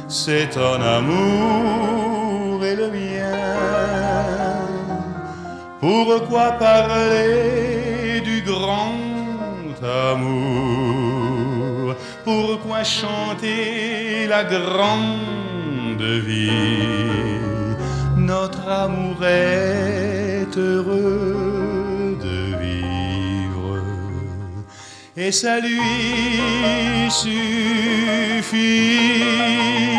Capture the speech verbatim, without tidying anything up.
c'est ton amour et le mien. Pourquoi parler du grand amour? Pourquoi chanter la grande vie? Notre amour est heureux de vivre et ça lui suffit.